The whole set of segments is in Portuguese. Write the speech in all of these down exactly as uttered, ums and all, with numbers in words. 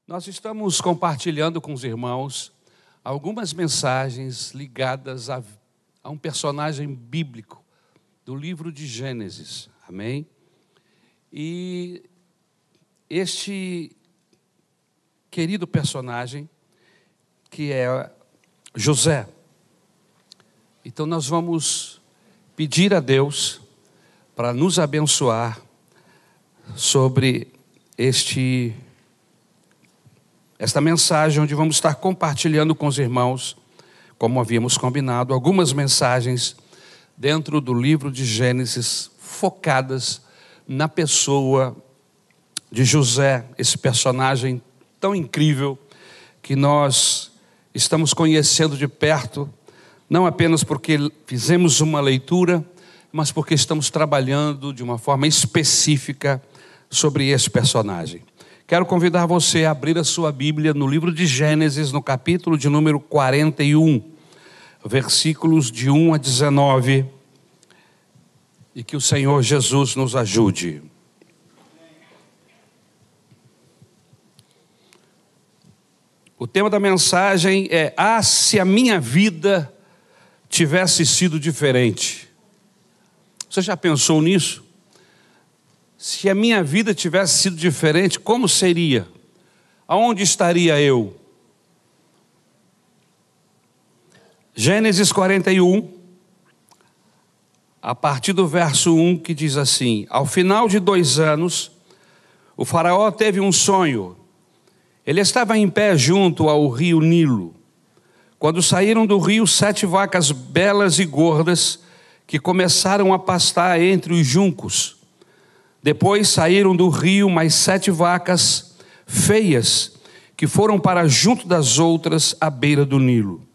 Nós estamos compartilhando com os irmãos algumas mensagens ligadas a, a um personagem bíblico do livro de Gênesis, amém? E este querido personagem, que é José. Então nós vamos pedir a Deus para nos abençoar sobre este esta mensagem, onde vamos estar compartilhando com os irmãos, como havíamos combinado, algumas mensagens dentro do livro de Gênesis, focadas na pessoa de José, esse personagem tão incrível que nós estamos conhecendo de perto, não apenas porque fizemos uma leitura, mas porque estamos trabalhando de uma forma específica sobre esse personagem. Quero convidar você a abrir a sua Bíblia no livro de Gênesis, no capítulo de número quarenta e um, versículos de um a dezenove, e que o Senhor Jesus nos ajude. O tema da mensagem é: ah, se a minha vida tivesse sido diferente. Você já pensou nisso? Se a minha vida tivesse sido diferente, como seria? Aonde estaria eu? Gênesis quarenta e um, a partir do verso um, que diz assim: ao final de dois anos, o faraó teve um sonho. Ele estava em pé junto ao rio Nilo, quando saíram do rio sete vacas belas e gordas, que começaram a pastar entre os juncos. Depois saíram do rio mais sete vacas feias, que foram para junto das outras à beira do Nilo.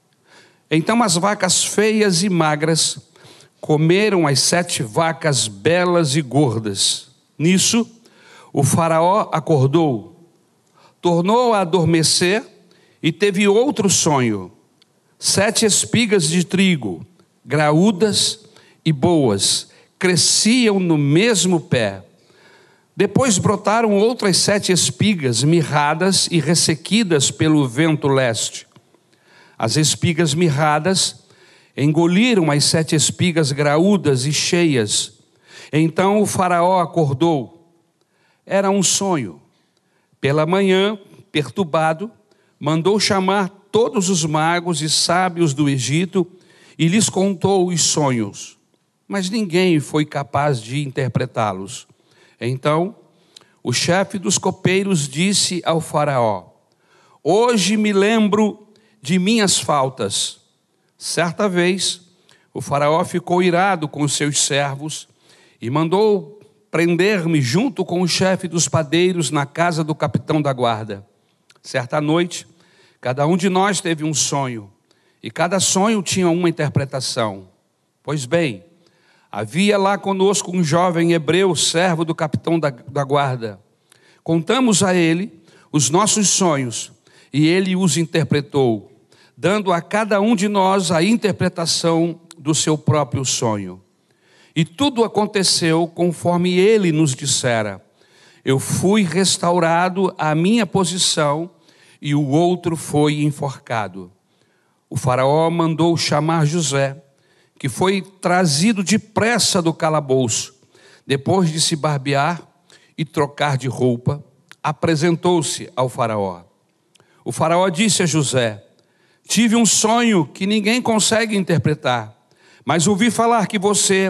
Então as vacas feias e magras comeram as sete vacas belas e gordas. Nisso, o faraó acordou, tornou a adormecer e teve outro sonho. Sete espigas de trigo, graúdas e boas, cresciam no mesmo pé. Depois brotaram outras sete espigas, mirradas e ressequidas pelo vento leste. As espigas mirradas engoliram as sete espigas graúdas e cheias. Então o faraó acordou. Era um sonho. Pela manhã, perturbado, mandou chamar todos os magos e sábios do Egito e lhes contou os sonhos. Mas ninguém foi capaz de interpretá-los. Então, o chefe dos copeiros disse ao faraó: hoje me lembro de minhas faltas. Certa vez, o faraó ficou irado com os seus servos e mandou prender-me junto com o chefe dos padeiros na casa do capitão da guarda. Certa noite, cada um de nós teve um sonho, e cada sonho tinha uma interpretação. Pois bem, havia lá conosco um jovem hebreu, servo do capitão da, da guarda. Contamos a ele os nossos sonhos, e ele os interpretou, dando a cada um de nós a interpretação do seu próprio sonho. E tudo aconteceu conforme ele nos dissera. Eu fui restaurado à minha posição, e o outro foi enforcado. O faraó mandou chamar José, que foi trazido depressa do calabouço. Depois de se barbear e trocar de roupa, apresentou-se ao faraó. O faraó disse a José: tive um sonho que ninguém consegue interpretar, mas ouvi falar que você,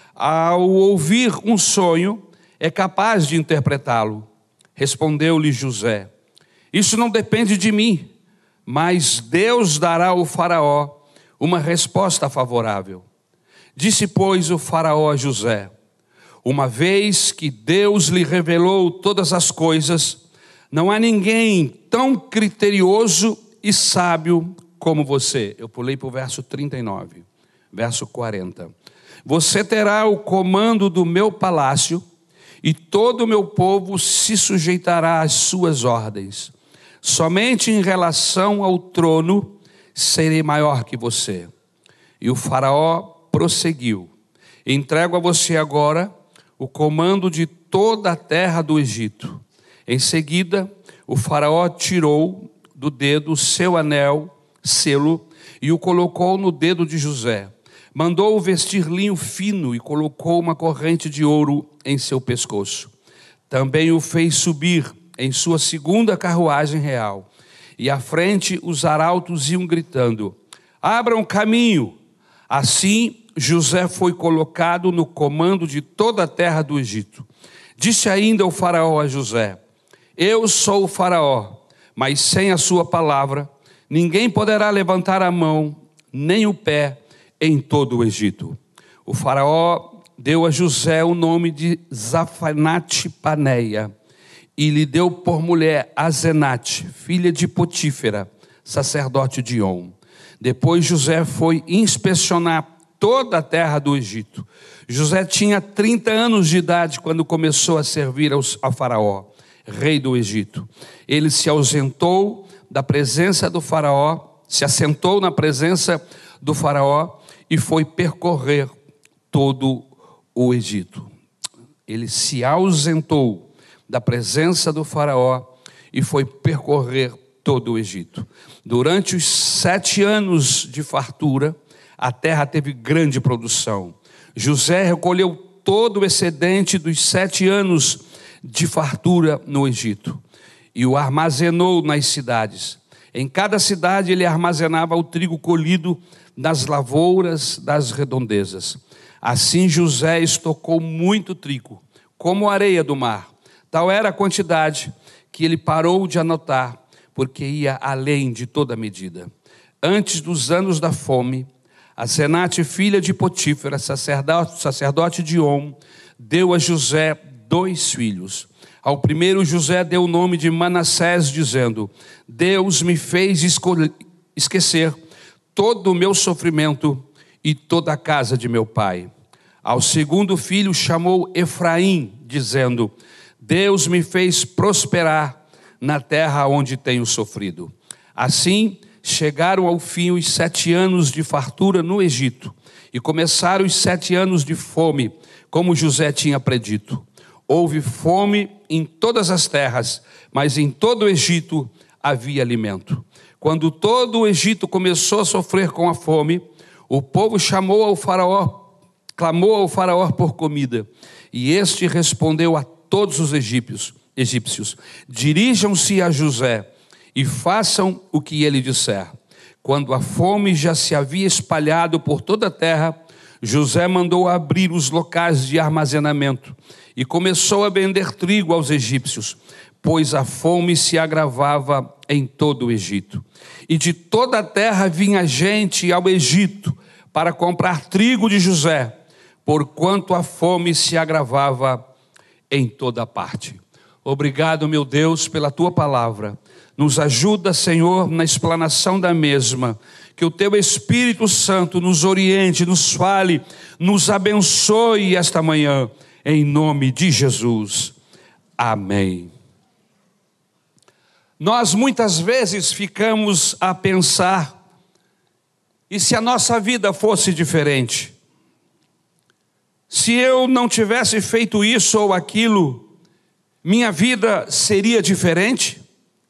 ao ouvir um sonho, é capaz de interpretá-lo. Respondeu-lhe José: isso não depende de mim, mas Deus dará ao faraó uma resposta favorável. Disse, pois, o faraó a José: uma vez que Deus lhe revelou todas as coisas, não há ninguém tão criterioso e sábio como você. Eu pulei para o verso trinta e nove, verso quarenta. Você terá o comando do meu palácio, e todo o meu povo se sujeitará às suas ordens. Somente em relação ao trono serei maior que você. E o faraó prosseguiu: entrego a você agora o comando de toda a terra do Egito. Em seguida, o faraó tirou do dedo o seu anel, selo, e o colocou no dedo de José. Mandou-o vestir linho fino e colocou uma corrente de ouro em seu pescoço. Também o fez subir em sua segunda carruagem real. E à frente os arautos iam gritando: abram caminho. Assim José foi colocado no comando de toda a terra do Egito. Disse ainda o faraó a José: eu sou o faraó, mas sem a sua palavra ninguém poderá levantar a mão nem o pé em todo o Egito. O faraó deu a José o nome de Zafanate-Paneia e lhe deu por mulher Asenate, filha de Potífera, sacerdote de On. Depois José foi inspecionar toda a terra do Egito. José tinha trinta anos de idade quando começou a servir aos, ao faraó, rei do Egito. Ele se ausentou da presença do faraó, se assentou na presença do faraó e foi percorrer todo o Egito. Ele se ausentou da presença do faraó e foi percorrer todo o Egito. Durante os sete anos de fartura, a terra teve grande produção. José recolheu todo o excedente dos sete anos de fartura no Egito e o armazenou nas cidades. Em cada cidade ele armazenava o trigo colhido nas lavouras das redondezas. Assim José estocou muito trigo, como a areia do mar. Tal era a quantidade que ele parou de anotar, porque ia além de toda medida. Antes dos anos da fome, Asenate, filha de Potífera, sacerdote, sacerdote de On, deu a José dois filhos. Ao primeiro José deu o nome de Manassés, dizendo: Deus me fez esquecer todo o meu sofrimento e toda a casa de meu pai. Ao segundo filho chamou Efraim, dizendo: Deus me fez prosperar na terra onde tenho sofrido. Assim chegaram ao fim os sete anos de fartura no Egito, e começaram os sete anos de fome, como José tinha predito. Houve fome em todas as terras, mas em todo o Egito havia alimento. Quando todo o Egito começou a sofrer com a fome, o povo chamou ao faraó, clamou ao faraó por comida, e este respondeu a todos os egípcios, egípcios: dirijam-se a José e façam o que ele disser. Quando a fome já se havia espalhado por toda a terra, José mandou abrir os locais de armazenamento e começou a vender trigo aos egípcios, pois a fome se agravava em todo o Egito. E de toda a terra vinha gente ao Egito para comprar trigo de José, porquanto a fome se agravava em toda parte. Obrigado, meu Deus, pela tua palavra. Nos ajuda, Senhor, na explanação da mesma. Que o teu Espírito Santo nos oriente, nos fale, nos abençoe esta manhã, em nome de Jesus. Amém. Nós muitas vezes ficamos a pensar: e se a nossa vida fosse diferente? Se eu não tivesse feito isso ou aquilo, minha vida seria diferente?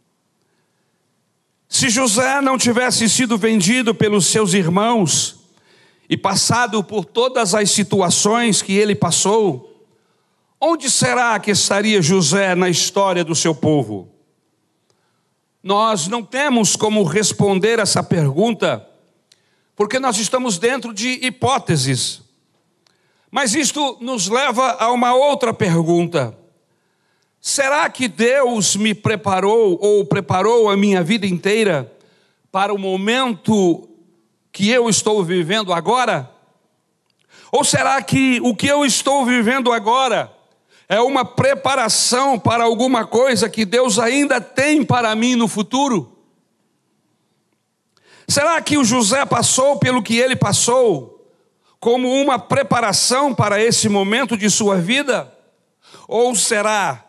Se José não tivesse sido vendido pelos seus irmãos e passado por todas as situações que ele passou, onde será que estaria José na história do seu povo? Nós não temos como responder essa pergunta, porque nós estamos dentro de hipóteses. Mas isto nos leva a uma outra pergunta: será que Deus me preparou ou preparou a minha vida inteira para o momento que eu estou vivendo agora? Ou será que o que eu estou vivendo agora é uma preparação para alguma coisa que Deus ainda tem para mim no futuro? Será que o José passou pelo que ele passou como uma preparação para esse momento de sua vida? Ou será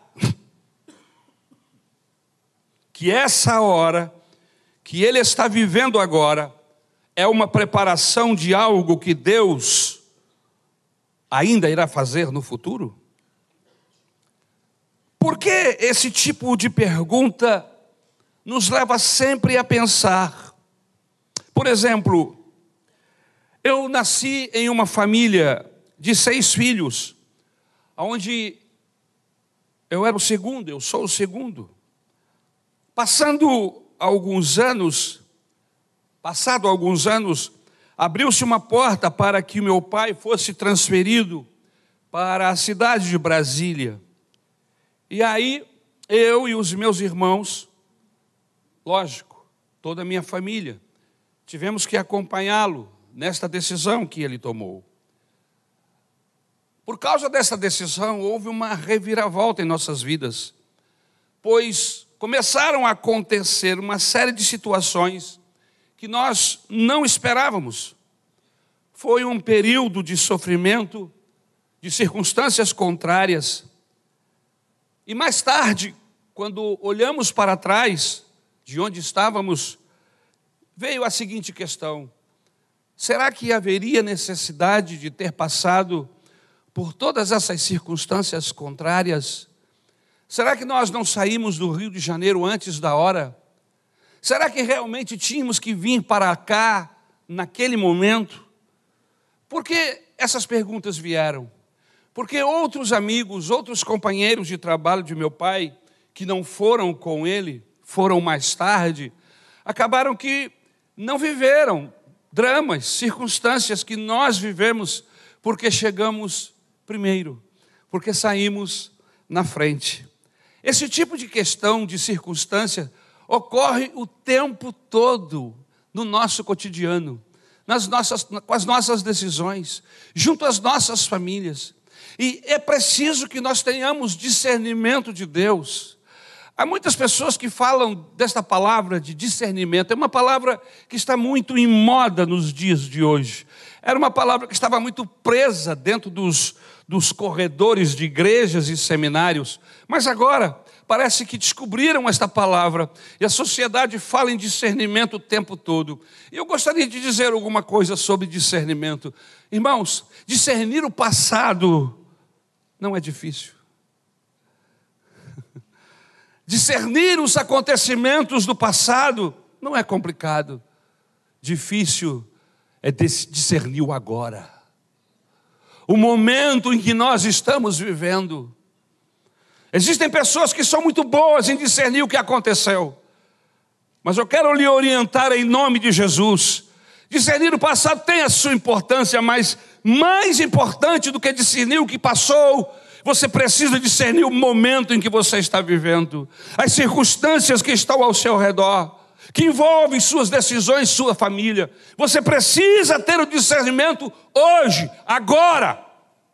que essa hora que ele está vivendo agora é uma preparação de algo que Deus ainda irá fazer no futuro? Por que esse tipo de pergunta nos leva sempre a pensar? Por exemplo, eu nasci em uma família de seis filhos, onde eu era o segundo, eu sou o segundo. Passando alguns anos, passado alguns anos, abriu-se uma porta para que meu pai fosse transferido para a cidade de Brasília. E aí, eu e os meus irmãos, lógico, toda a minha família, tivemos que acompanhá-lo nesta decisão que ele tomou. Por causa dessa decisão, houve uma reviravolta em nossas vidas, pois começaram a acontecer uma série de situações que nós não esperávamos. Foi um período de sofrimento, de circunstâncias contrárias. E mais tarde, quando olhamos para trás, de onde estávamos, veio a seguinte questão: será que haveria necessidade de ter passado por todas essas circunstâncias contrárias? Será que nós não saímos do Rio de Janeiro antes da hora? Será que realmente tínhamos que vir para cá naquele momento? Por que essas perguntas vieram? Porque outros amigos, outros companheiros de trabalho de meu pai, que não foram com ele, foram mais tarde, acabaram que não viveram dramas, circunstâncias que nós vivemos, porque chegamos primeiro, porque saímos na frente. Esse tipo de questão, de circunstância, ocorre o tempo todo no nosso cotidiano, nas nossas, com as nossas decisões, junto às nossas famílias. E é preciso que nós tenhamos discernimento de Deus. Há muitas pessoas que falam desta palavra de discernimento. É uma palavra que está muito em moda nos dias de hoje. Era uma palavra que estava muito presa dentro dos, dos corredores de igrejas e seminários. Mas agora parece que descobriram esta palavra e a sociedade fala em discernimento o tempo todo. E eu gostaria de dizer alguma coisa sobre discernimento. Irmãos, discernir o passado não é difícil. Discernir os acontecimentos do passado não é complicado. Difícil é discernir o agora. O momento em que nós estamos vivendo. Existem pessoas que são muito boas em discernir o que aconteceu. Mas eu quero lhe orientar em nome de Jesus. Discernir o passado tem a sua importância, mas mais importante do que discernir o que passou, você precisa discernir o momento em que você está vivendo, as circunstâncias que estão ao seu redor, que envolvem suas decisões, sua família. Você precisa ter o discernimento hoje, agora.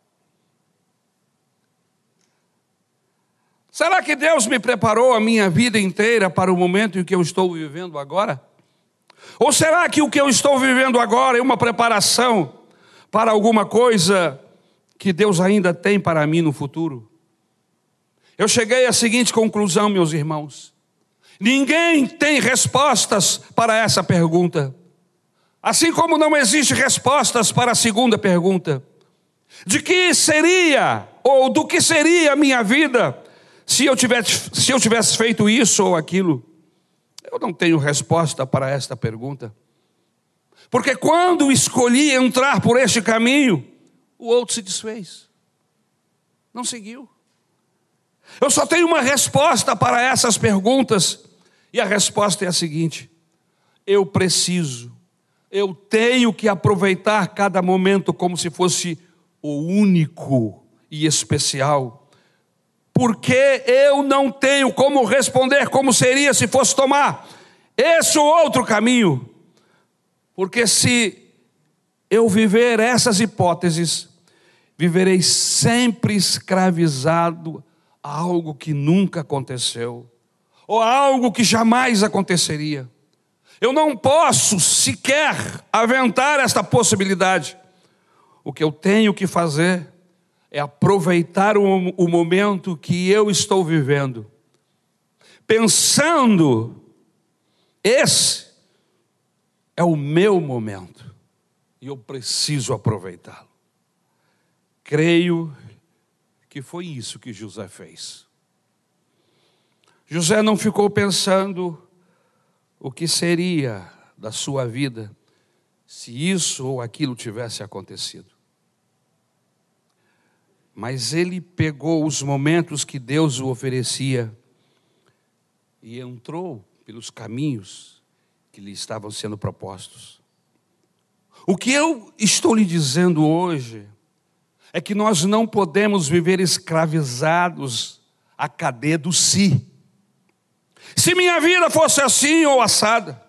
Será que Deus me preparou a minha vida inteira para o momento em que eu estou vivendo agora? Ou será que o que eu estou vivendo agora é uma preparação para alguma coisa que Deus ainda tem para mim no futuro? Eu cheguei à seguinte conclusão, meus irmãos. Ninguém tem respostas para essa pergunta. Assim como não existe respostas para a segunda pergunta. De que seria, ou do que seria a minha vida se eu tivesse, se eu tivesse feito isso ou aquilo? Eu não tenho resposta para esta pergunta. Porque quando escolhi entrar por este caminho, o outro se desfez. Não seguiu. Eu só tenho uma resposta para essas perguntas. E a resposta é a seguinte: eu preciso, eu tenho que aproveitar cada momento como se fosse o único e especial. Porque eu não tenho como responder como seria se fosse tomar esse ou outro caminho. Porque se eu viver essas hipóteses, viverei sempre escravizado a algo que nunca aconteceu, ou a algo que jamais aconteceria. Eu não posso sequer aventar esta possibilidade. O que eu tenho que fazer é aproveitar o, o momento que eu estou vivendo, pensando, esse é o meu momento, e eu preciso aproveitá-lo. Creio que foi isso que José fez. José não ficou pensando o que seria da sua vida se isso ou aquilo tivesse acontecido. Mas ele pegou os momentos que Deus o oferecia e entrou pelos caminhos que lhe estavam sendo propostos. O que eu estou lhe dizendo hoje é que nós não podemos viver escravizados à cadeia do si. Se minha vida fosse assim ou assada,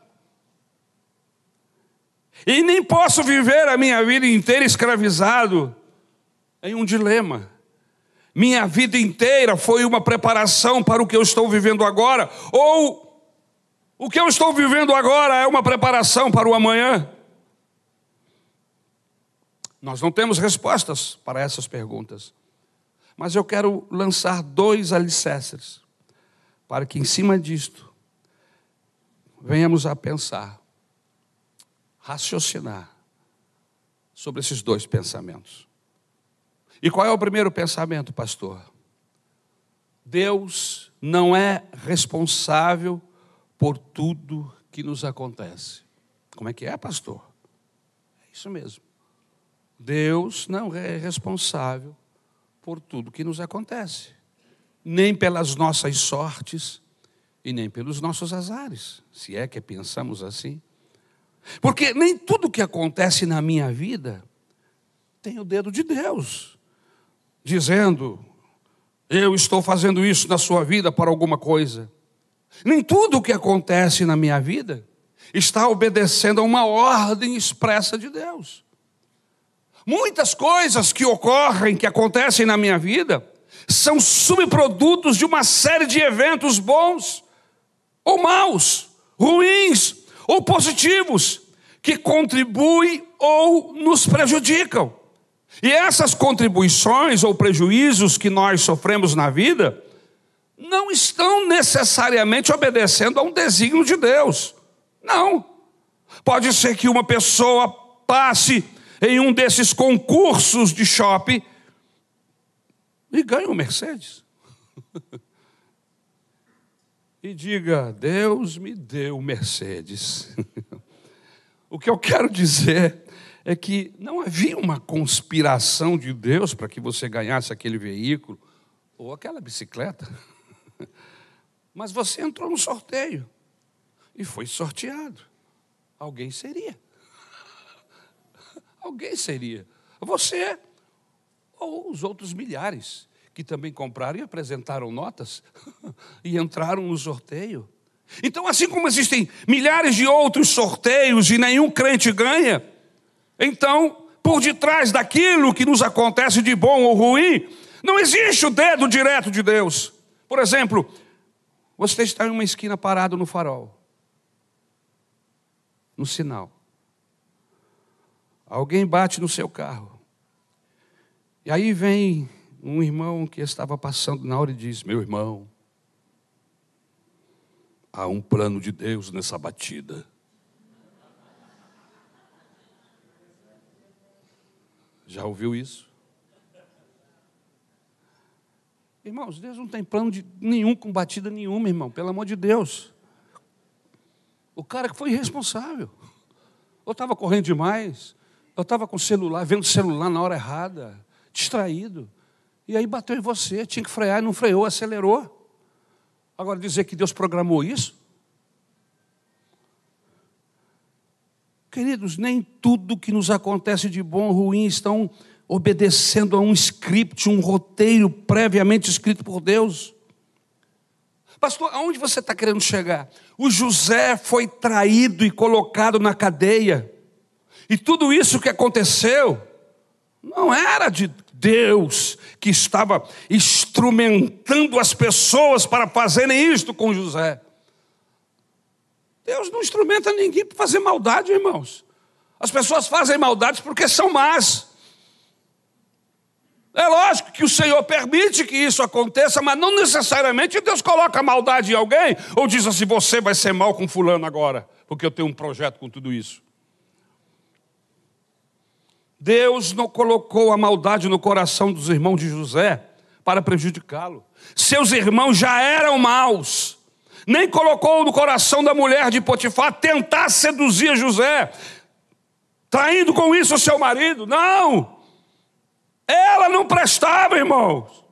e nem posso viver a minha vida inteira escravizado em um dilema. Minha vida inteira foi uma preparação para o que eu estou vivendo agora, ou o que eu estou vivendo agora é uma preparação para o amanhã. Nós não temos respostas para essas perguntas, mas eu quero lançar dois alicerces para que em cima disto venhamos a pensar, raciocinar sobre esses dois pensamentos. E qual é o primeiro pensamento, pastor? Deus não é responsável por tudo que nos acontece. Como é que é, pastor? É isso mesmo. Deus não é responsável por tudo que nos acontece. Nem pelas nossas sortes e nem pelos nossos azares, se é que pensamos assim. Porque nem tudo que acontece na minha vida tem o dedo de Deus, dizendo, eu estou fazendo isso na sua vida para alguma coisa. Nem tudo o que acontece na minha vida está obedecendo a uma ordem expressa de Deus. Muitas coisas que ocorrem, que acontecem na minha vida, são subprodutos de uma série de eventos bons ou maus, ruins ou positivos, que contribuem ou nos prejudicam. E essas contribuições ou prejuízos que nós sofremos na vida não estão necessariamente obedecendo a um desígnio de Deus. Não. Pode ser que uma pessoa passe em um desses concursos de shopping e ganhe um Mercedes. E diga, Deus me deu um Mercedes. O que eu quero dizer é que não havia uma conspiração de Deus para que você ganhasse aquele veículo ou aquela bicicleta. Mas você entrou no sorteio e foi sorteado. Alguém seria. Alguém seria. Você ou os outros milhares que também compraram e apresentaram notas e entraram no sorteio. Então, assim como existem milhares de outros sorteios e nenhum crente ganha, então, por detrás daquilo que nos acontece de bom ou ruim, não existe o dedo direto de Deus. Por exemplo, você está em uma esquina parado no farol, no sinal. Alguém bate no seu carro. E aí vem um irmão que estava passando na hora e diz, meu irmão, há um plano de Deus nessa batida. Já ouviu isso? Irmãos, Deus não tem plano de nenhum com batida nenhuma, irmão, pelo amor de Deus. O cara que foi irresponsável. Eu estava correndo demais, eu estava com o celular, vendo o celular na hora errada, distraído. E aí bateu em você, tinha que frear e não freou, acelerou. Agora dizer que Deus programou isso? Queridos, nem tudo que nos acontece de bom ou ruim estão obedecendo a um script, um roteiro previamente escrito por Deus. Pastor, aonde você está querendo chegar? O José foi traído e colocado na cadeia. E tudo isso que aconteceu não era de Deus que estava instrumentando as pessoas para fazerem isto com José. Deus não instrumenta ninguém para fazer maldade, irmãos. As pessoas fazem maldades porque são más. É lógico que o Senhor permite que isso aconteça, mas não necessariamente Deus coloca maldade em alguém, ou diz assim, você vai ser mal com fulano agora, porque eu tenho um projeto com tudo isso. Deus não colocou a maldade no coração dos irmãos de José para prejudicá-lo. Seus irmãos já eram maus. Nem colocou no coração da mulher de Potifar tentar seduzir José, traindo com isso o seu marido. Não! Ela não prestava, irmãos.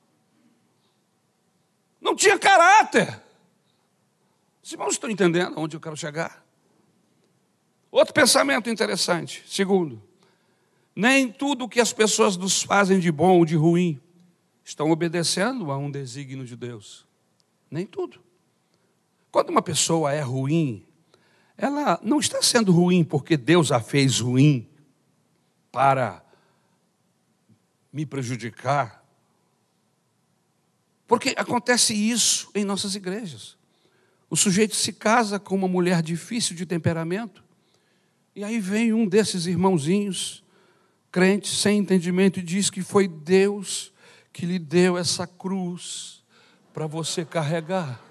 Não tinha caráter. Os irmãos estão entendendo onde eu quero chegar? Outro pensamento interessante. Segundo, nem tudo que as pessoas nos fazem de bom ou de ruim estão obedecendo a um desígnio de Deus. Nem tudo. Quando uma pessoa é ruim, ela não está sendo ruim porque Deus a fez ruim para me prejudicar. Porque acontece isso em nossas igrejas. O sujeito se casa com uma mulher difícil de temperamento, e aí vem um desses irmãozinhos, crente, sem entendimento, e diz que foi Deus que lhe deu essa cruz para você carregar.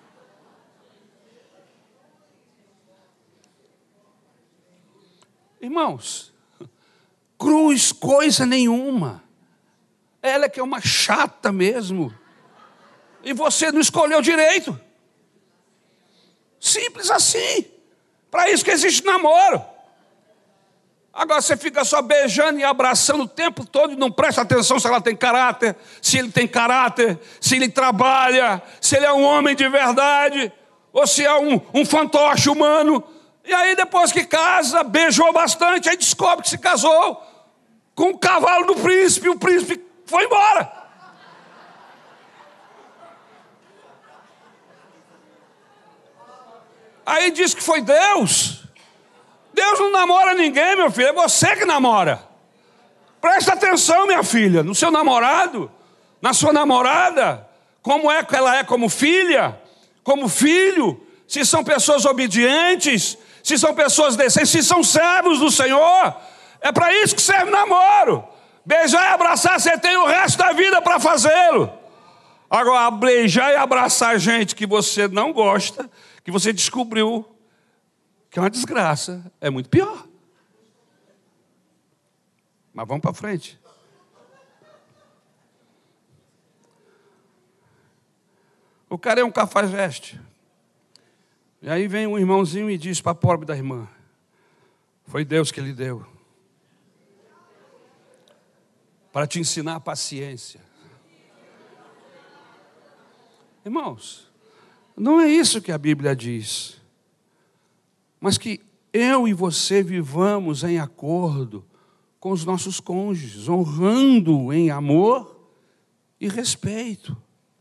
Irmãos, cruz coisa nenhuma. Ela é que é uma chata mesmo. E você não escolheu direito. Simples assim. Para isso que existe namoro. Agora você fica só beijando e abraçando o tempo todo e não presta atenção se ela tem caráter, se ele tem caráter, se ele trabalha, se ele é um homem de verdade, ou se é um, um fantoche humano. E aí depois que casa, beijou bastante, aí descobre que se casou com o cavalo do príncipe, e o príncipe foi embora. Aí diz que foi Deus. Deus não namora ninguém, meu filho, é você que namora. Presta atenção, minha filha, no seu namorado, na sua namorada, como é que ela é como filha, como filho, se são pessoas obedientes, se são pessoas decentes, se são servos do Senhor. É para isso que serve namoro. Beijar e abraçar, você tem o resto da vida para fazê-lo. Agora, beijar e abraçar gente que você não gosta, que você descobriu que é uma desgraça, é muito pior. Mas vamos para frente. O cara é um cafajeste. E aí vem um irmãozinho e diz para a pobre da irmã: foi Deus que lhe deu para te ensinar a paciência. Irmãos, não é isso que a Bíblia diz. Mas que eu e você vivamos em acordo com os nossos cônjuges, honrando em amor e respeito.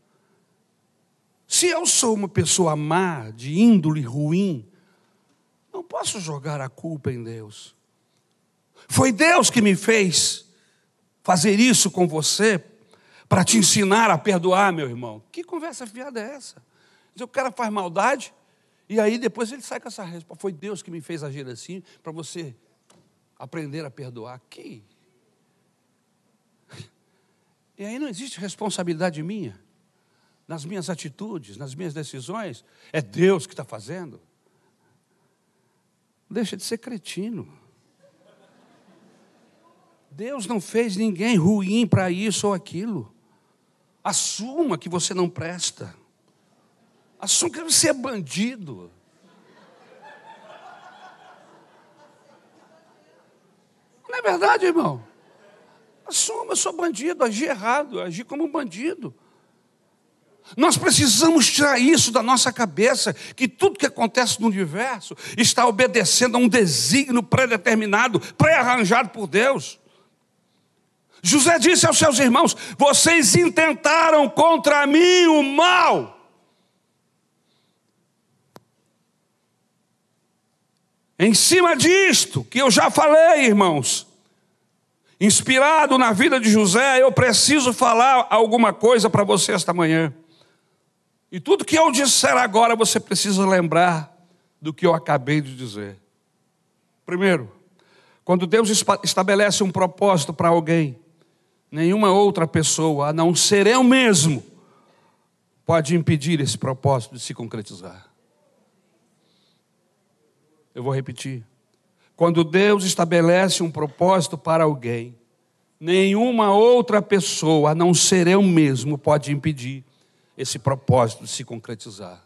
Se eu sou uma pessoa má, de índole ruim, não posso jogar a culpa em Deus. Foi Deus que me fez fazer isso com você para te ensinar a perdoar, meu irmão. Que conversa fiada é essa? O cara faz maldade e aí depois ele sai com essa resposta. Foi Deus que me fez agir assim para você aprender a perdoar. Que? E aí não existe responsabilidade minha nas minhas atitudes, nas minhas decisões. É Deus que está fazendo. Deixa de ser cretino. Deus não fez ninguém ruim para isso ou aquilo. Assuma que você não presta. Assuma que você é bandido. Não é verdade, irmão? Assuma, eu sou bandido, agi errado, agi como um bandido. Nós precisamos tirar isso da nossa cabeça, que tudo que acontece no universo está obedecendo a um desígnio pré-determinado, pré-arranjado por Deus. José disse aos seus irmãos: vocês intentaram contra mim o mal. Em cima disto, que eu já falei, irmãos, inspirado na vida de José, eu preciso falar alguma coisa para você esta manhã. E tudo que eu disser agora, você precisa lembrar do que eu acabei de dizer. Primeiro, quando Deus estabelece um propósito para alguém, nenhuma outra pessoa, a não ser eu mesmo, pode impedir esse propósito de se concretizar. Eu vou repetir. Quando Deus estabelece um propósito para alguém, Nenhuma outra pessoa, a não ser eu mesmo, pode impedir esse propósito de se concretizar.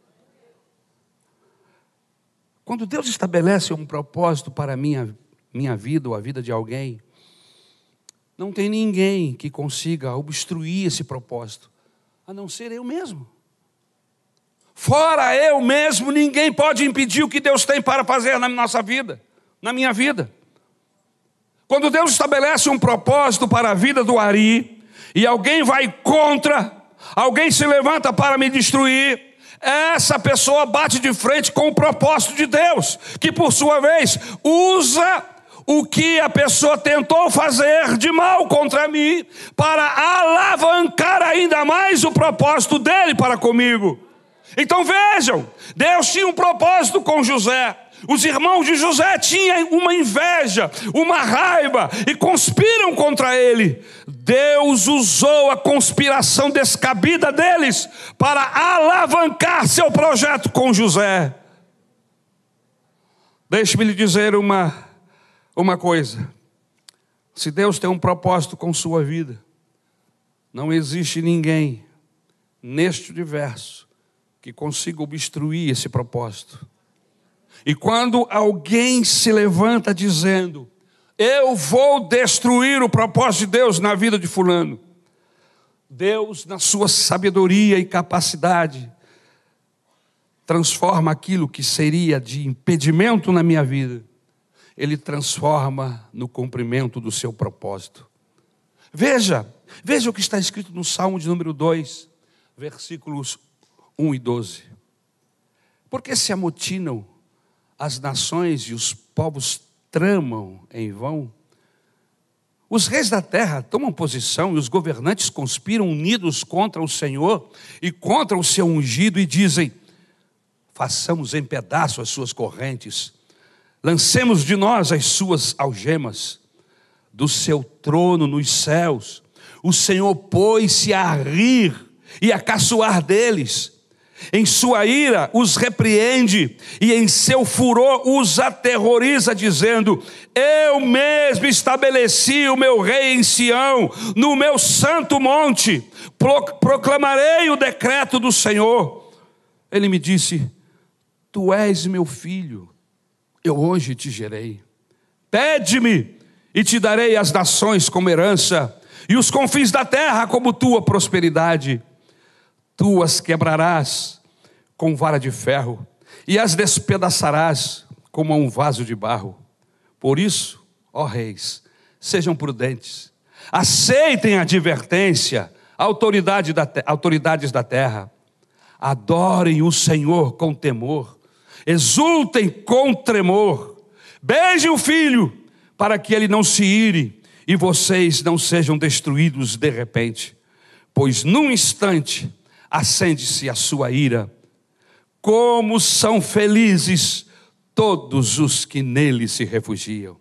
Quando Deus estabelece um propósito para a minha, minha vida ou a vida de alguém, não tem ninguém que consiga obstruir esse propósito, a não ser eu mesmo. Fora eu mesmo, ninguém pode impedir o que Deus tem para fazer na nossa vida, na minha vida. Quando Deus estabelece um propósito para a vida do Ari, e alguém vai contra, alguém se levanta para me destruir, essa pessoa bate de frente com o propósito de Deus, que por sua vez usa o que a pessoa tentou fazer de mal contra mim, para alavancar ainda mais o propósito dele para comigo. Então vejam, Deus tinha um propósito com José. Os irmãos de José tinham uma inveja, uma raiva, e conspiram contra ele. Deus usou a conspiração descabida deles para alavancar seu projeto com José. Deixe-me lhe dizer uma, uma coisa. Se Deus tem um propósito com sua vida, não existe ninguém neste universo que consiga obstruir esse propósito. E quando alguém se levanta dizendo: eu vou destruir o propósito de Deus na vida de fulano, Deus, na sua sabedoria e capacidade, transforma aquilo que seria de impedimento na minha vida, Ele transforma no cumprimento do seu propósito. Veja, veja o que está escrito no Salmo de número dois, versículos um e doze. Porque se amotinam as nações e os povos tramam em vão? Os reis da terra tomam posição e os governantes conspiram unidos contra o Senhor e contra o seu ungido e dizem: façamos em pedaço as suas correntes, lancemos de nós as suas algemas. Do seu trono nos céus, o Senhor pôs-se a rir e a caçoar deles. Em sua ira os repreende e em seu furor os aterroriza, dizendo: eu mesmo estabeleci o meu rei em Sião, no meu santo monte, proclamarei o decreto do Senhor. Ele me disse: tu és meu filho, eu hoje te gerei. Pede-me e te darei as nações como herança, e os confins da terra como tua prosperidade. Tu as quebrarás com vara de ferro, e as despedaçarás como a um vaso de barro. Por isso, ó reis, sejam prudentes, aceitem a advertência, autoridade da te- autoridades da terra. Adorem o Senhor com temor, exultem com tremor, beijem o filho, para que ele não se ire, e vocês não sejam destruídos de repente, pois num instante acende-se a sua ira. Como são felizes todos os que nele se refugiam.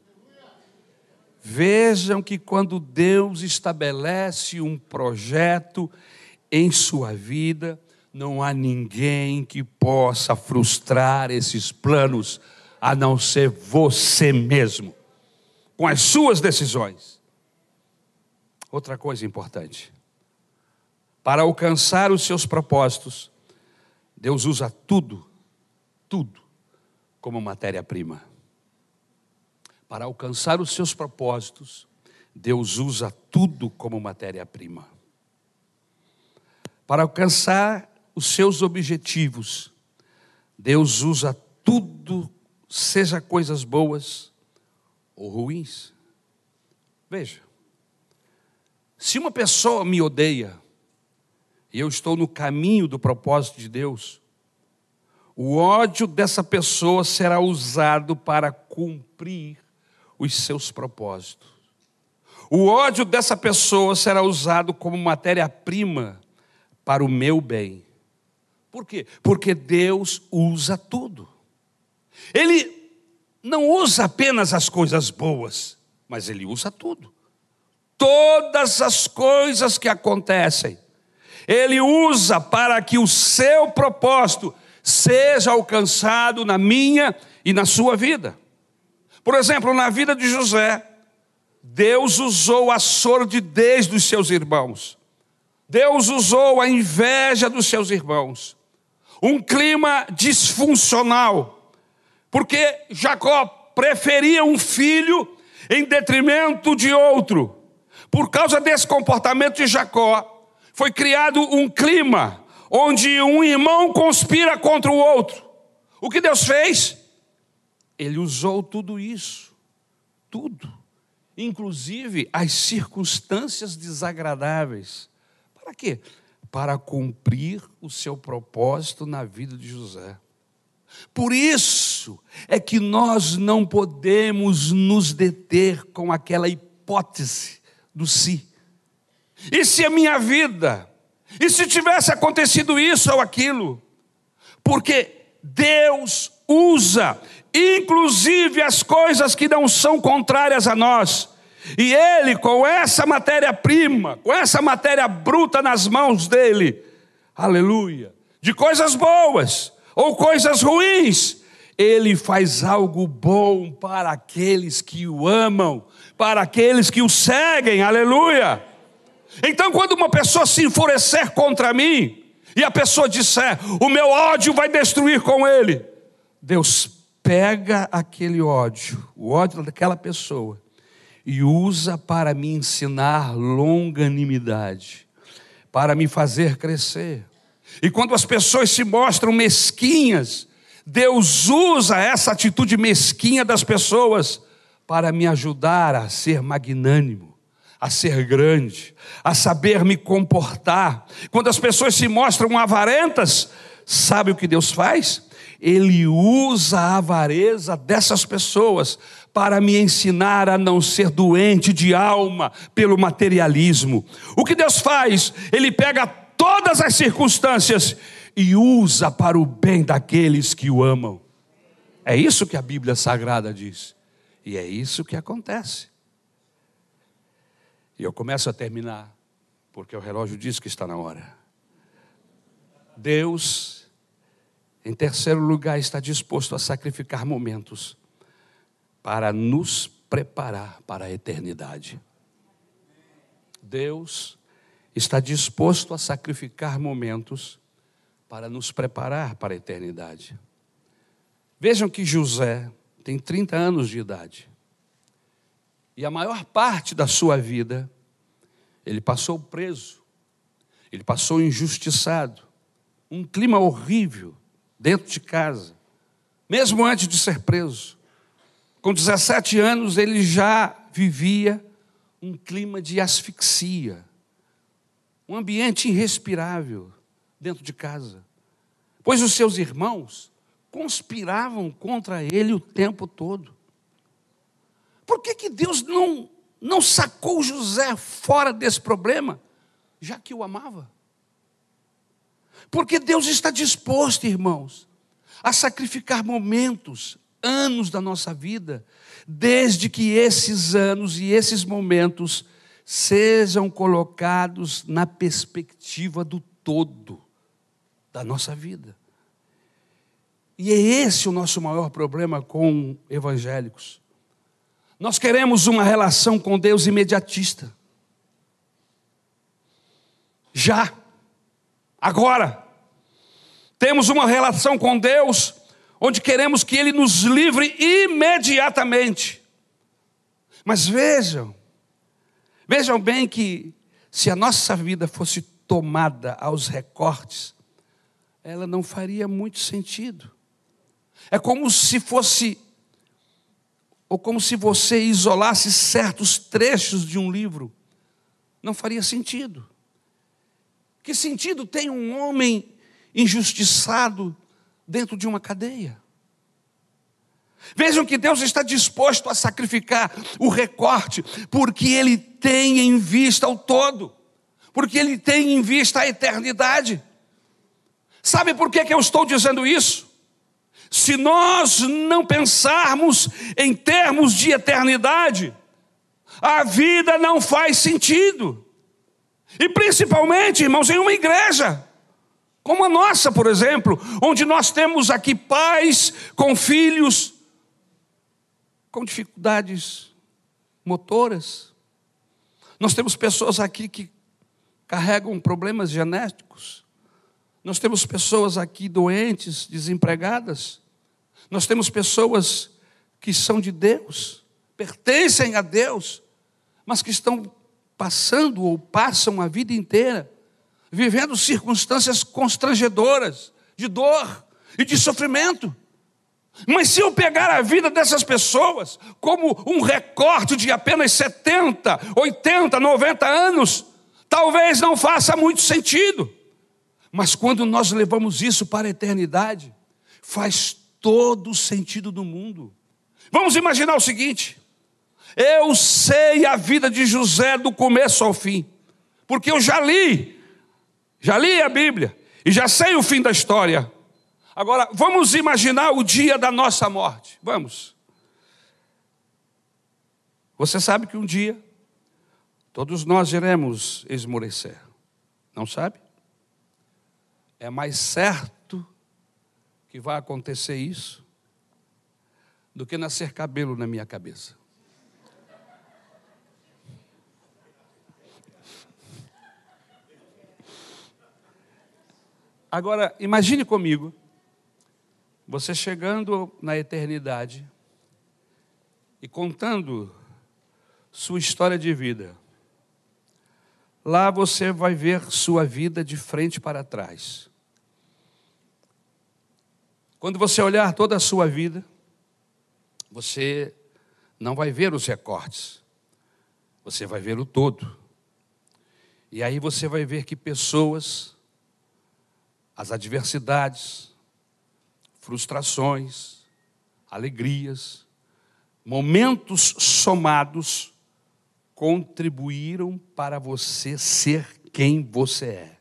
Vejam que quando Deus estabelece um projeto em sua vida, não há ninguém que possa frustrar esses planos, a não ser você mesmo, com as suas decisões. Outra coisa importante: para alcançar os seus propósitos, Deus usa tudo, tudo, como matéria-prima. Para alcançar os seus propósitos, Deus usa tudo como matéria-prima. Para alcançar os seus objetivos, Deus usa tudo, seja coisas boas ou ruins. Veja, se uma pessoa me odeia, e eu estou no caminho do propósito de Deus, o ódio dessa pessoa será usado para cumprir os seus propósitos. O ódio dessa pessoa será usado como matéria-prima para o meu bem. Por quê? Porque Deus usa tudo. Ele não usa apenas as coisas boas, mas Ele usa tudo. Todas as coisas que acontecem, Ele usa para que o seu propósito seja alcançado na minha e na sua vida. Por exemplo, na vida de José, Deus usou a sordidez dos seus irmãos. Deus usou a inveja dos seus irmãos. Um clima disfuncional. Porque Jacó preferia um filho em detrimento de outro. Por causa desse comportamento de Jacó, foi criado um clima onde um irmão conspira contra o outro. O que Deus fez? Ele usou tudo isso. Tudo. Inclusive as circunstâncias desagradáveis. Para quê? Para cumprir o seu propósito na vida de José. Por isso é que nós não podemos nos deter com aquela hipótese do si. E se a minha vida? E se tivesse acontecido isso ou aquilo? Porque Deus usa, inclusive as coisas que não são contrárias a nós. E Ele, com essa matéria-prima, com essa matéria bruta nas mãos dEle, aleluia, de coisas boas ou coisas ruins, Ele faz algo bom para aqueles que o amam, para aqueles que o seguem, aleluia. Então, quando uma pessoa se enfurecer contra mim, e a pessoa disser, o meu ódio vai destruir com ele, Deus pega aquele ódio, o ódio daquela pessoa, e usa para me ensinar longanimidade, para me fazer crescer. E quando as pessoas se mostram mesquinhas, Deus usa essa atitude mesquinha das pessoas para me ajudar a ser magnânimo, a ser grande, a saber me comportar. Quando as pessoas se mostram avarentas, sabe o que Deus faz? Ele usa a avareza dessas pessoas para me ensinar a não ser doente de alma pelo materialismo. O que Deus faz? Ele pega todas as circunstâncias e usa para o bem daqueles que o amam. É isso que a Bíblia Sagrada diz. E é isso que acontece. E eu começo a terminar, porque o relógio diz que está na hora. Deus, em terceiro lugar, está disposto a sacrificar momentos para nos preparar para a eternidade. Deus está disposto a sacrificar momentos para nos preparar para a eternidade. Vejam que José tem trinta anos de idade. E a maior parte da sua vida, ele passou preso, ele passou injustiçado, um clima horrível dentro de casa, mesmo antes de ser preso. Com dezessete anos, ele já vivia um clima de asfixia, um ambiente irrespirável dentro de casa, pois os seus irmãos conspiravam contra ele o tempo todo. Por que que Deus não, não sacou José fora desse problema, já que o amava? Porque Deus está disposto, irmãos, a sacrificar momentos, anos da nossa vida, desde que esses anos e esses momentos sejam colocados na perspectiva do todo da nossa vida. E é esse o nosso maior problema com evangélicos. Nós queremos uma relação com Deus imediatista. Já, agora, temos uma relação com Deus onde queremos que Ele nos livre imediatamente. Mas vejam, vejam bem que se a nossa vida fosse tomada aos recortes, ela não faria muito sentido. É como se fosse, ou como se você isolasse certos trechos de um livro. Não faria sentido. Que sentido tem um homem injustiçado dentro de uma cadeia? Vejam que Deus está disposto a sacrificar o recorte, porque Ele tem em vista o todo, porque Ele tem em vista a eternidade. Sabe por que que eu estou dizendo isso? Se nós não pensarmos em termos de eternidade, a vida não faz sentido. E principalmente, irmãos, em uma igreja como a nossa, por exemplo, onde nós temos aqui pais com filhos com dificuldades motoras. Nós temos pessoas aqui que carregam problemas genéticos. Nós temos pessoas aqui doentes, desempregadas. Nós temos pessoas que são de Deus, pertencem a Deus, mas que estão passando ou passam a vida inteira vivendo circunstâncias constrangedoras, de dor e de sofrimento. Mas se eu pegar a vida dessas pessoas como um recorte de apenas setenta, oitenta, noventa anos, talvez não faça muito sentido. Mas quando nós levamos isso para a eternidade, faz todo o sentido do mundo. Vamos imaginar o seguinte: eu sei a vida de José do começo ao fim, porque eu já li, já li a Bíblia e já sei o fim da história. Agora, vamos imaginar o dia da nossa morte. Vamos. Você sabe que um dia todos nós iremos esmorecer. Não sabe? É mais certo que vai acontecer isso do que nascer cabelo na minha cabeça. Agora, imagine comigo, você chegando na eternidade e contando sua história de vida. Lá você vai ver sua vida de frente para trás. Quando você olhar toda a sua vida, você não vai ver os recortes, você vai ver o todo. E aí você vai ver que pessoas, as adversidades, frustrações, alegrias, momentos somados contribuíram para você ser quem você é.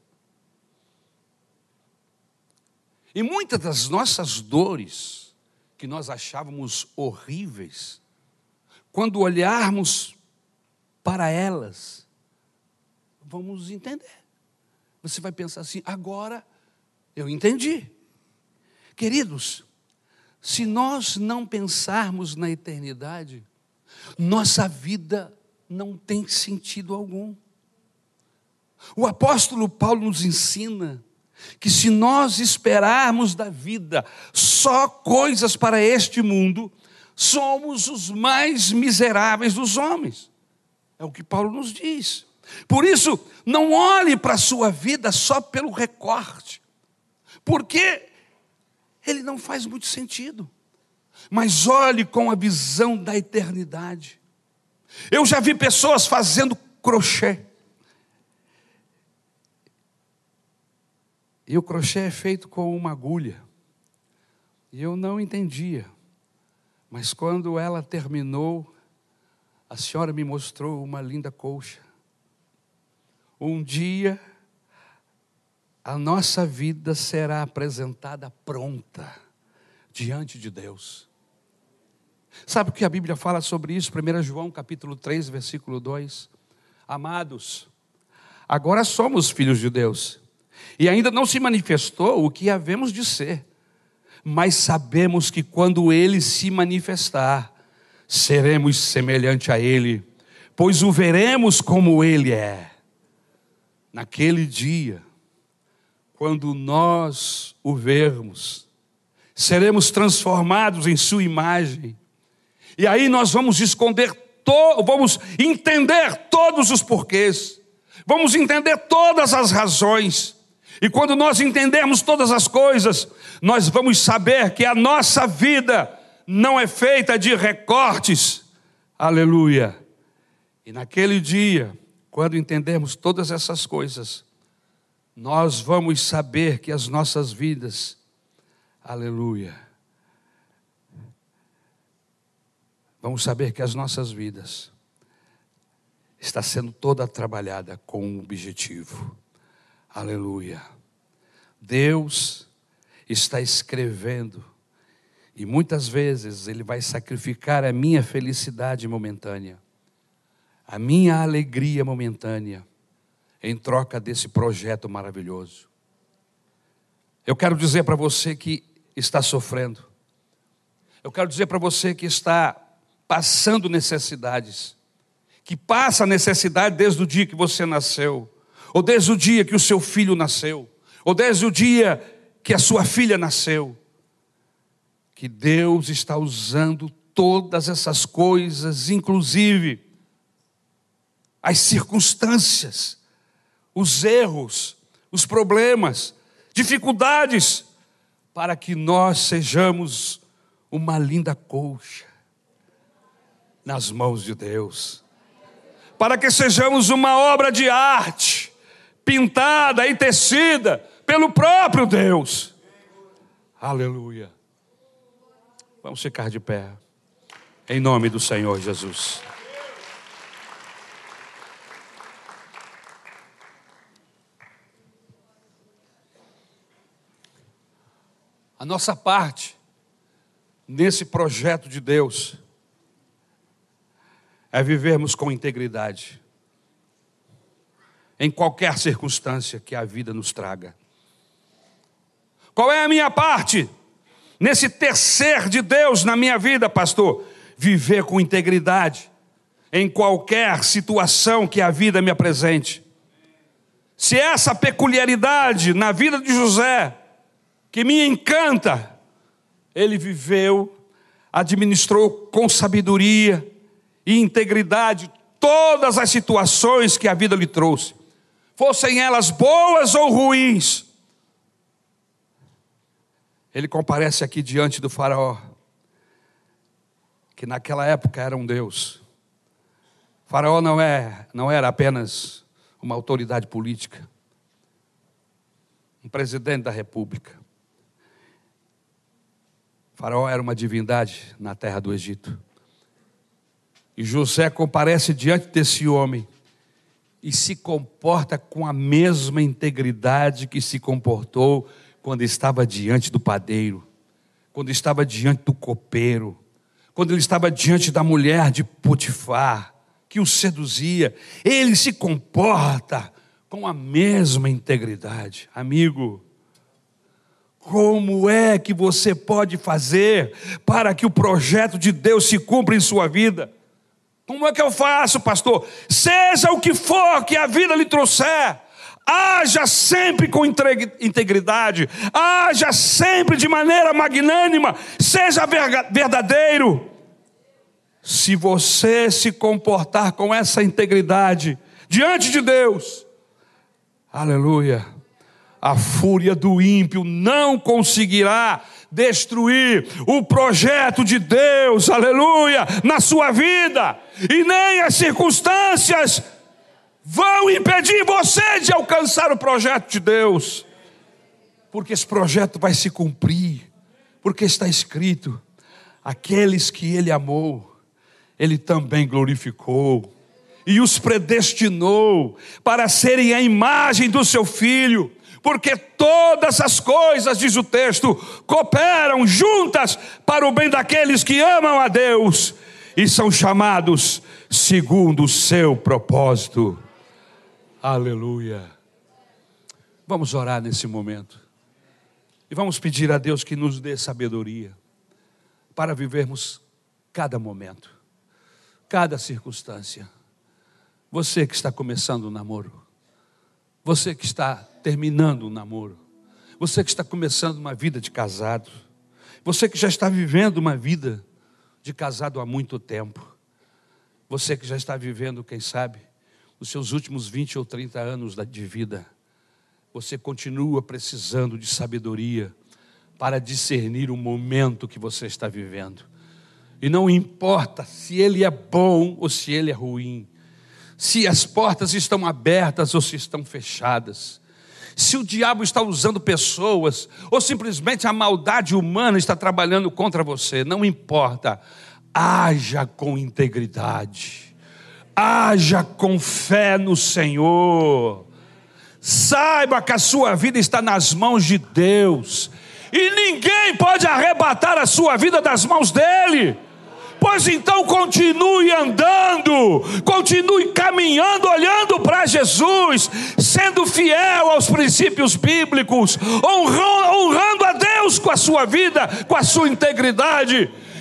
E muitas das nossas dores, que nós achávamos horríveis, quando olharmos para elas, vamos entender. Você vai pensar assim: agora eu entendi. Queridos, se nós não pensarmos na eternidade, nossa vida não tem sentido algum. O apóstolo Paulo nos ensina que se nós esperarmos da vida só coisas para este mundo, somos os mais miseráveis dos homens. É o que Paulo nos diz. Por isso, não olhe para a sua vida só pelo recorte, porque ele não faz muito sentido. Mas olhe com a visão da eternidade. Eu já vi pessoas fazendo crochê. E o crochê é feito com uma agulha. E eu não entendia. Mas quando ela terminou, a senhora me mostrou uma linda colcha. Um dia, a nossa vida será apresentada pronta diante de Deus. Sabe o que a Bíblia fala sobre isso? primeiro João capítulo três, versículo dois. Amados, agora somos filhos de Deus, e ainda não se manifestou o que havemos de ser, mas sabemos que quando Ele se manifestar, seremos semelhante a Ele, pois o veremos como Ele é. Naquele dia, quando nós o vermos, seremos transformados em sua imagem. E aí nós vamos esconder, to- vamos entender todos os porquês. Vamos entender todas as razões. E quando nós entendermos todas as coisas, nós vamos saber que a nossa vida não é feita de recortes. Aleluia. E naquele dia, quando entendermos todas essas coisas, nós vamos saber que as nossas vidas, aleluia, vamos saber que as nossas vidas está sendo toda trabalhada com um objetivo. Aleluia. Deus está escrevendo, e muitas vezes Ele vai sacrificar a minha felicidade momentânea, a minha alegria momentânea, em troca desse projeto maravilhoso. Eu quero dizer para você que está sofrendo, eu quero dizer para você que está passando necessidades, que passa necessidade desde o dia que você nasceu, ou desde o dia que o seu filho nasceu, ou desde o dia que a sua filha nasceu, que Deus está usando todas essas coisas, inclusive as circunstâncias, os erros, os problemas, dificuldades, para que nós sejamos uma linda colcha nas mãos de Deus, para que sejamos uma obra de arte, pintada e tecida pelo próprio Deus. Aleluia. Vamos ficar de pé, em nome do Senhor Jesus. A nossa parte nesse projeto de Deus é vivermos com integridade em qualquer circunstância que a vida nos traga. Qual é a minha parte nesse tecer de Deus na minha vida, pastor? Viver com integridade em qualquer situação que a vida me apresente. Se essa peculiaridade na vida de José, que me encanta, ele viveu, administrou com sabedoria e integridade todas as situações que a vida lhe trouxe, fossem elas boas ou ruins. Ele comparece aqui diante do faraó, que naquela época era um Deus. O faraó não, é, não era apenas uma autoridade política, um presidente da república. O faraó era uma divindade na terra do Egito. E José comparece diante desse homem e se comporta com a mesma integridade que se comportou quando estava diante do padeiro, quando estava diante do copeiro, quando ele estava diante da mulher de Potifar, que o seduzia. Ele se comporta com a mesma integridade. Amigo, como é que você pode fazer para que o projeto de Deus se cumpra em sua vida? Como é que eu faço, pastor? Seja o que for que a vida lhe trouxer, haja sempre com integridade, haja sempre de maneira magnânima, seja verdadeiro. Se você se comportar com essa integridade diante de Deus, aleluia, a fúria do ímpio não conseguirá destruir o projeto de Deus, aleluia, na sua vida, e nem as circunstâncias vão impedir você de alcançar o projeto de Deus, porque esse projeto vai se cumprir, porque está escrito: aqueles que Ele amou, Ele também glorificou, e os predestinou para serem a imagem do seu Filho, porque todas as coisas, diz o texto, cooperam juntas para o bem daqueles que amam a Deus e são chamados segundo o seu propósito. Aleluia. Vamos orar nesse momento e vamos pedir a Deus que nos dê sabedoria para vivermos cada momento, cada circunstância. Você que está começando o namoro, você que está terminando o namoro, você que está começando uma vida de casado, você que já está vivendo uma vida de casado há muito tempo, você que já está vivendo, quem sabe, os seus últimos vinte ou trinta anos de vida, você continua precisando de sabedoria para discernir o momento que você está vivendo. E não importa se ele é bom ou se ele é ruim, se as portas estão abertas ou se estão fechadas, se o diabo está usando pessoas ou simplesmente a maldade humana está trabalhando contra você, não importa, haja com integridade, haja com fé no Senhor, saiba que a sua vida está nas mãos de Deus e ninguém pode arrebatar a sua vida das mãos dele. Pois então continue andando, continue caminhando, olhando para Jesus, sendo fiel aos princípios bíblicos, honrando, honrando a Deus com a sua vida, com a sua integridade.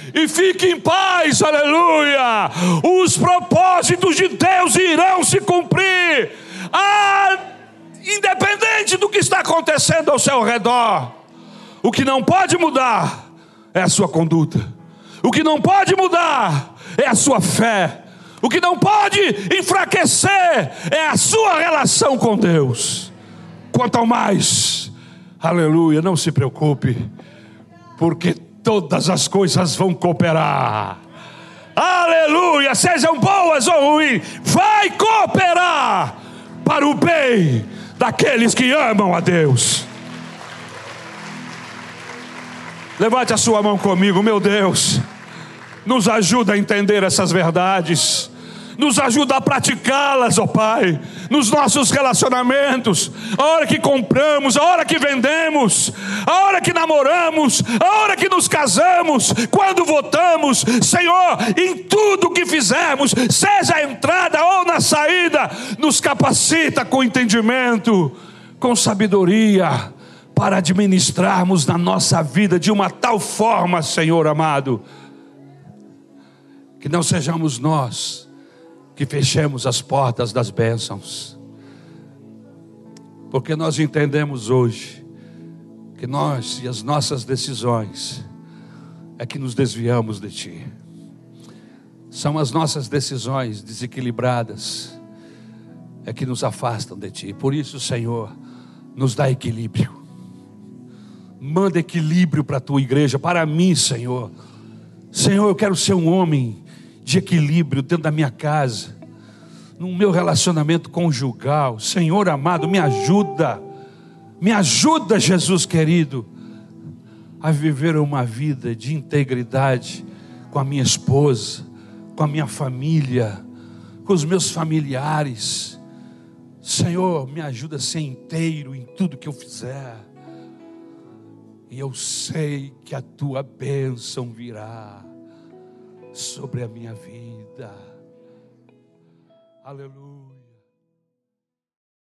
e fique em paz, aleluia. Os propósitos de Deus irão se cumprir, ah, independente do que está acontecendo ao seu redor. O que não pode mudar é a sua conduta. O que não pode mudar é a sua fé. O que não pode enfraquecer é a sua relação com Deus. Quanto ao mais, aleluia, não se preocupe, porque todas as coisas vão cooperar. Aleluia, sejam boas ou ruins, vai cooperar para o bem daqueles que amam a Deus. Levante a sua mão comigo, meu Deus. Nos ajuda a entender essas verdades. Nos ajuda a praticá-las, ó Pai, nos nossos relacionamentos. A hora que compramos, a hora que vendemos, a hora que namoramos, a hora que nos casamos, quando votamos. Senhor, em tudo que fizermos, seja a entrada ou na saída, nos capacita com entendimento, com sabedoria, para administrarmos na nossa vida de uma tal forma, Senhor amado, que não sejamos nós que fechemos as portas das bênçãos, porque nós entendemos hoje que nós e as nossas decisões é que nos desviamos de Ti. São as nossas decisões desequilibradas é que nos afastam de Ti. Por isso, Senhor, nos dá equilíbrio. Manda equilíbrio para a Tua igreja, para mim, Senhor. Senhor, eu quero ser um homem de equilíbrio dentro da minha casa, no meu relacionamento conjugal. Senhor amado, me ajuda, me ajuda, Jesus querido, a viver uma vida de integridade com a minha esposa, com a minha família, com os meus familiares. Senhor, me ajuda a ser inteiro em tudo que eu fizer, e eu sei que a Tua bênção virá sobre a minha vida. Aleluia.